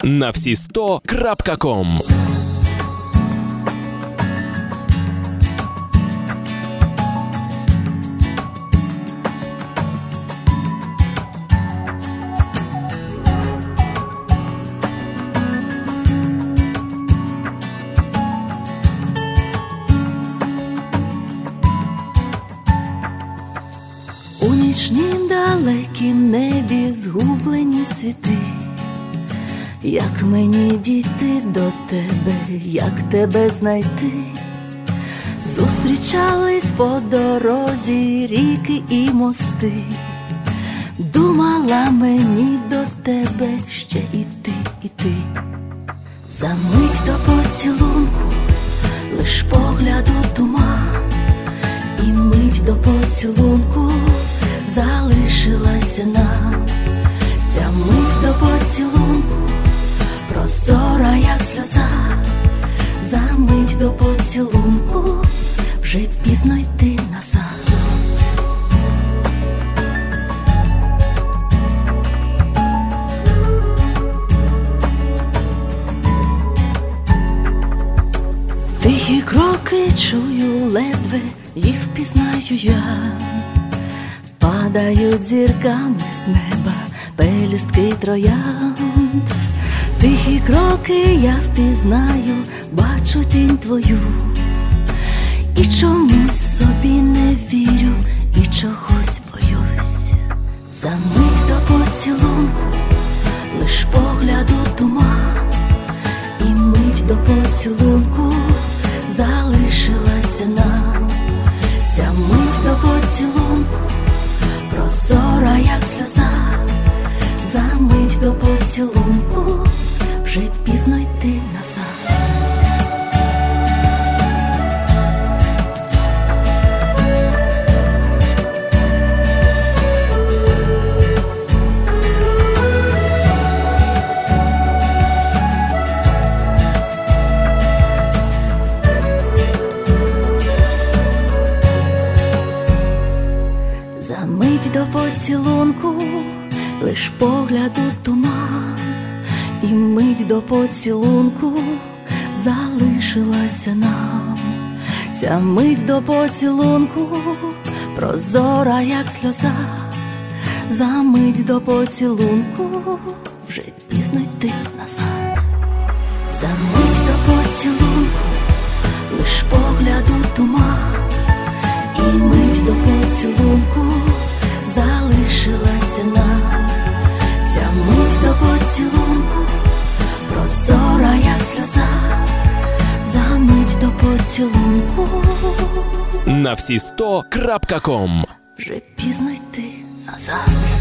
на всі100.com. У нічнім далекім небі згублені світи. Як мені дійти до тебе, як тебе знайти? Зустрічались по дорозі ріки і мости. Думала мені до тебе ще іти, іти. За мить до поцілунку, лиш погляду туман. І мить до поцілунку залишилася нам. Ця мить до поцілунку прозора, як сльоза. За мить до поцілунку вже пізно йти назад. Тихі кроки чую ледве, їх впізнаю я. Падають зірками з неба пелюстки троянд. Тихі кроки я впізнаю, бачу тінь твою. І чомусь собі не вірю, і чогось боюсь. За мить до поцілунку, лиш погляду туман. І мить до поцілунку залишилася нам. Ця мить до поцілунку прозора, як сльоза. За мить до поцілунку вже пізно йти назад. За мить до поцілунку лиш погляду туман. І мить до поцілунку залишилася нам. Ця мить до поцілунку прозора, як сльоза. За мить до поцілунку вже пізно йти назад. За мить до поцілунку лиш погляду туман. І мить до поцілунку залишилася нам. Ця мить до поцілунку прозора, як сльоза. За мить до поцілунку на всі100.com. вже пізно йти назад.